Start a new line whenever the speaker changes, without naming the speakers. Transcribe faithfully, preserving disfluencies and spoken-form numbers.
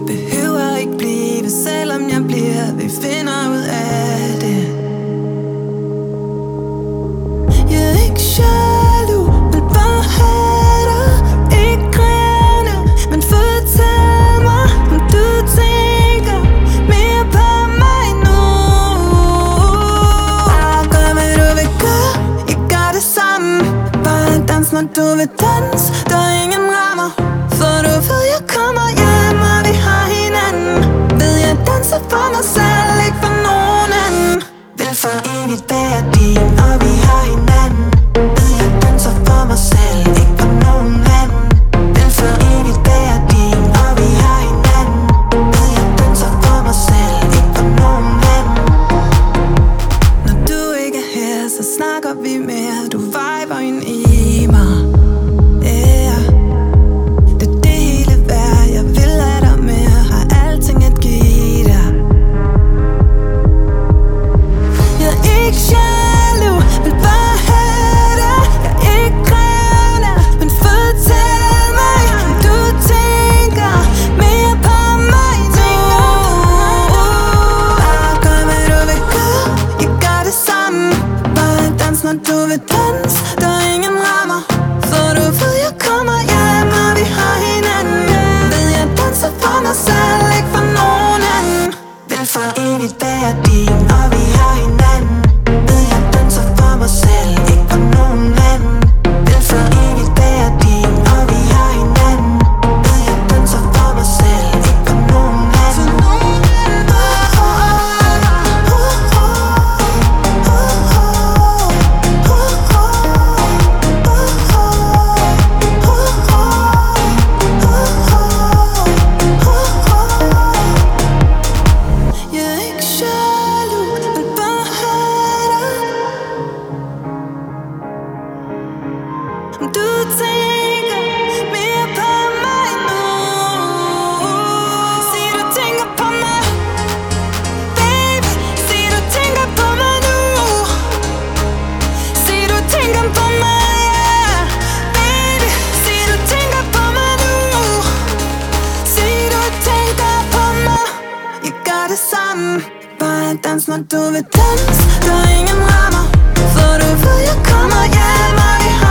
behøver ikke blive, selvom jeg bliver. Vi finder ud af det. Jeg er ikke jaloux, vil bare have dig. Ikke grine, men fortæl mig, om du tænker mere på mig nu. Bare gør, hvad du vil gøre, jeg gør det samme. Bare dans, når du vil dans, der er ingen rammer. For du ved, jeg kommer hjem, og vi har hinanden. Ved jeg danser for mig selv, ikke for nogen anden. Vil for evigt være din, og vi har hinanden. Ved jeg danser for mig selv, ikke for nogen anden. Vil for evigt være din, og vi har hinanden. Ved jeg danser for mig selv, ikke for nogen anden. Når du ikke er her, så snakker vi mere. Du viber ind i mig. Yeah. Det er det hele værd, jeg vil have dig mere. Har alting at give dig. Jeg er ikke jaloux, vil bare have dig. Jeg er ikke grene, men fortæl mig, om du tænker mere på mig nu. Bare gør, hvad du vil gøre, jeg gør det samme. Bare dans, når du vil dans, der er ingen rammer. For du ved, jeg kommer hjem, og vi har hinanden. Ved jeg danser for mig selv, ikke for nogen anden. Vil for evigt være din, og vi har hinanden. Ved jeg danser for mig selv, ikke for nogen anden. Vil for evigt være din, og vi har hinanden. Ved jeg danser for mig selv, ikke for nogen anden. Oh, oh, oh, oh, oh, oh, jeg er ikke jaloux, vil bare have dig. Om du tænker mere på mig nu. Sig du tænker på mig, baby. Sig du tænker på mig nu. Sig du tænker på mig, yeah, baby. Sig du tænker på mig nu. Sig du tænker på mig, jeg gør det samme. Bare dans, når du vil dans, der er ingen rammer. For du ved, jeg kommer hjem, og vi har